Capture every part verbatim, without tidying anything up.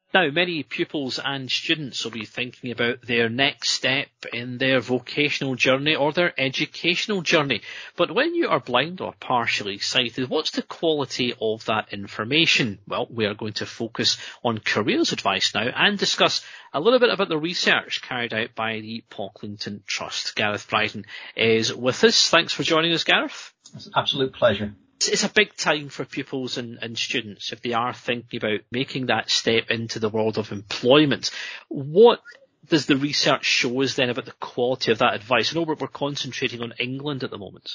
Now, many pupils and students will be thinking about their next step in their vocational journey or their educational journey. But when you are blind or partially sighted, what's the quality of that information? Well, we are going to focus on careers advice now and discuss a little bit about the research carried out by the Pocklington Trust. Gareth Bryden is with us. Thanks for joining us, Gareth. It's an absolute pleasure. It's a big time for pupils and, and students if they are thinking about making that step into the world of employment. What does the research show us then about the quality of that advice? I know we're, we're concentrating on England at the moment.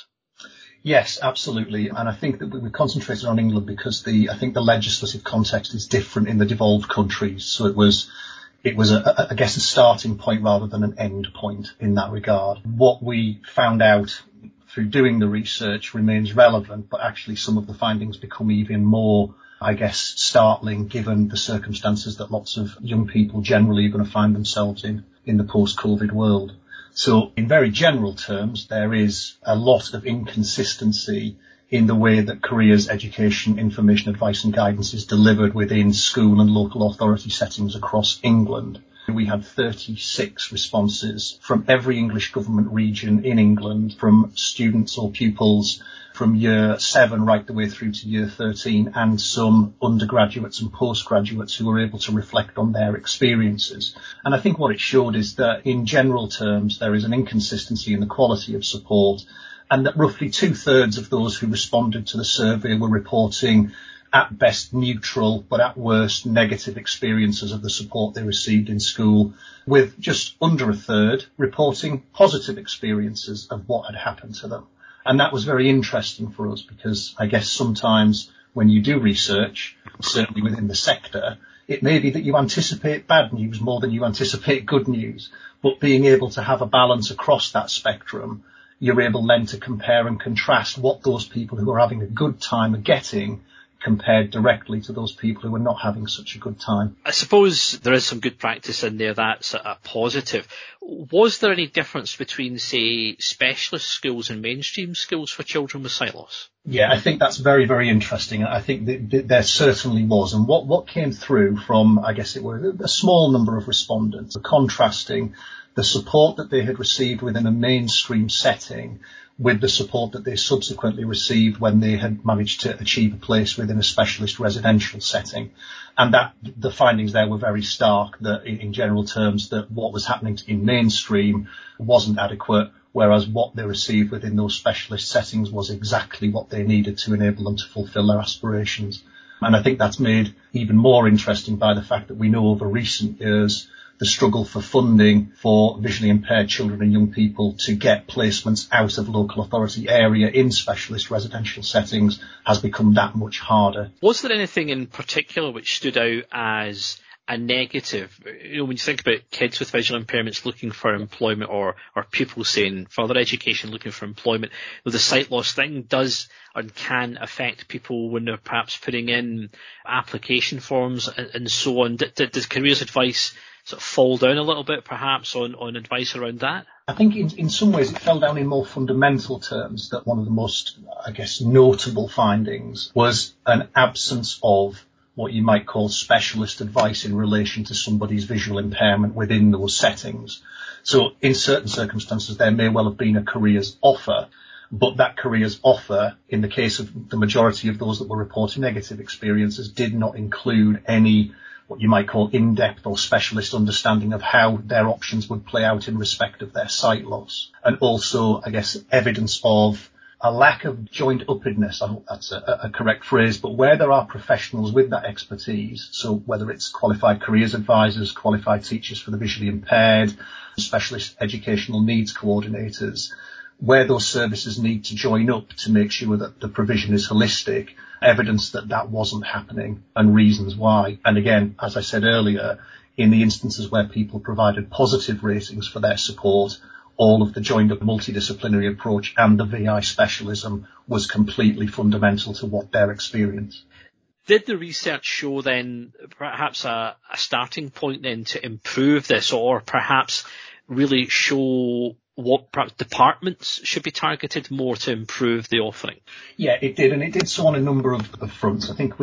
Yes, absolutely. And I think that we concentrated on England because the I think the legislative context is different in the devolved countries. So it was It was, a, I guess, a starting point rather than an end point in that regard. What we found out through doing the research remains relevant, but actually some of the findings become even more, I guess, startling given the circumstances that lots of young people generally are going to find themselves in, in the post-COVID world. So in very general terms, there is a lot of inconsistency in the way that careers, education, information, advice and guidance is delivered within school and local authority settings across England. We had thirty-six responses from every English government region in England, from students or pupils from year seven right the way through to year thirteen, and some undergraduates and postgraduates who were able to reflect on their experiences. And I think what it showed is that in general terms, there is an inconsistency in the quality of support, and that roughly two-thirds of those who responded to the survey were reporting at best neutral, but at worst negative experiences of the support they received in school, with just under a third reporting positive experiences of what had happened to them. And that was very interesting for us because I guess sometimes when you do research, certainly within the sector, it may be that you anticipate bad news more than you anticipate good news, but being able to have a balance across that spectrum, you're able then to compare and contrast what those people who are having a good time are getting compared directly to those people who are not having such a good time. I suppose there is some good practice in there that's a positive. Was there any difference between, say, specialist schools and mainstream schools for children with sight loss? Yeah, I think that's very, very interesting. I think that, that there certainly was. And what, what came through from, I guess it was a small number of respondents, contrasting the support that they had received within a mainstream setting with the support that they subsequently received when they had managed to achieve a place within a specialist residential setting. And that the findings there were very stark, that in general terms, that what was happening in mainstream wasn't adequate, whereas what they received within those specialist settings was exactly what they needed to enable them to fulfil their aspirations. And I think that's made even more interesting by the fact that we know over recent years the struggle for funding for visually impaired children and young people to get placements out of local authority area in specialist residential settings has become that much harder. Was there anything in particular which stood out as a negative? You know, when you think about kids with visual impairments looking for employment, or, or pupils saying further education looking for employment, the sight loss thing does and can affect people when they're perhaps putting in application forms and, and so on. D- d- does careers advice sort of fall down a little bit perhaps on, on advice around that? I think in, in some ways it fell down in more fundamental terms, that one of the most, I guess, notable findings was an absence of what you might call specialist advice in relation to somebody's visual impairment within those settings. So in certain circumstances, there may well have been a careers offer, but that careers offer, in the case of the majority of those that were reporting negative experiences, did not include any what you might call in-depth or specialist understanding of how their options would play out in respect of their sight loss. And also, I guess, evidence of a lack of joined-uppedness, I hope that's a, a correct phrase, but where there are professionals with that expertise, so whether it's qualified careers advisors, qualified teachers for the visually impaired, specialist educational needs coordinators, where those services need to join up to make sure that the provision is holistic, evidence that that wasn't happening and reasons why. And again, as I said earlier, in the instances where people provided positive ratings for their support, all of the joined up multidisciplinary approach and the V I specialism was completely fundamental to what their experience. Did the research show then perhaps a, a starting point then to improve this, or perhaps really show what departments should be targeted more to improve the offering? Yeah, it did, and it did so on a number of, of fronts. I think we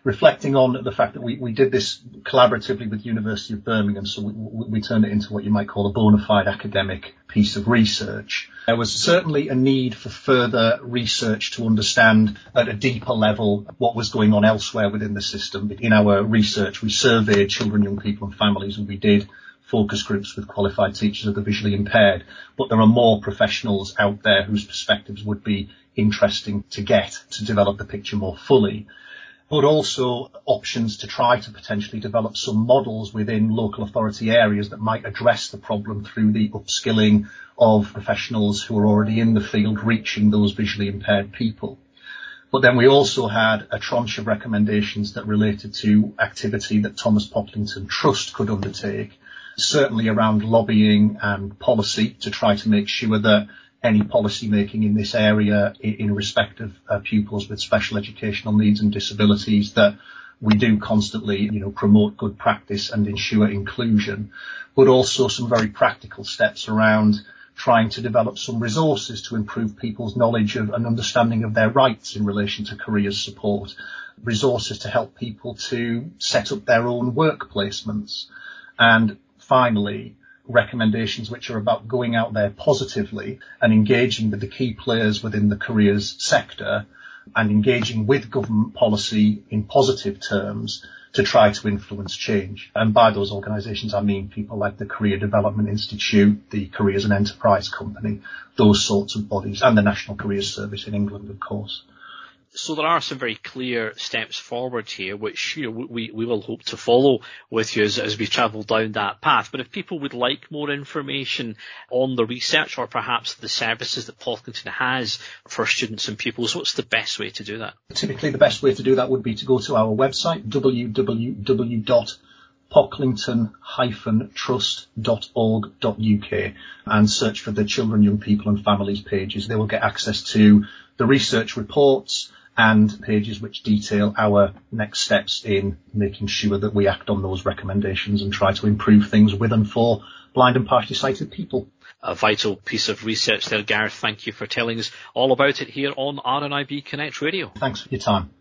reflecting on the fact that we, we did this collaboratively with University of Birmingham, so we, we turned it into what you might call a bona fide academic piece of research. There was certainly a need for further research to understand at a deeper level what was going on elsewhere within the system. In our research, we surveyed children, young people and families, and we did focus groups with qualified teachers of the visually impaired. But there are more professionals out there whose perspectives would be interesting to get to develop the picture more fully. But also options to try to potentially develop some models within local authority areas that might address the problem through the upskilling of professionals who are already in the field reaching those visually impaired people. But then we also had a tranche of recommendations that related to activity that Thomas Pocklington Trust could undertake, certainly around lobbying and policy to try to make sure that any policy making in this area in respect of uh, pupils with special educational needs and disabilities, that we do constantly, you know, promote good practice and ensure inclusion, but also some very practical steps around trying to develop some resources to improve people's knowledge of and understanding of their rights in relation to careers support, resources to help people to set up their own work placements, and finally, recommendations which are about going out there positively and engaging with the key players within the careers sector and engaging with government policy in positive terms to try to influence change. And by those organisations, I mean people like the Career Development Institute, the Careers and Enterprise Company, those sorts of bodies, and the National Careers Service in England, of course. So there are some very clear steps forward here, which, you know, we, we will hope to follow with you as, as we travel down that path. But if people would like more information on the research or perhaps the services that Pocklington has for students and pupils, what's the best way to do that? Typically, the best way to do that would be to go to our website, w w w dot pocklington dash trust dot org dot u k, and search for the Children, Young People and Families pages. They will get access to the research reports and pages which detail our next steps in making sure that we act on those recommendations and try to improve things with and for blind and partially sighted people. A vital piece of research there, Gareth. Thank you for telling us all about it here on R N I B Connect Radio. Thanks for your time.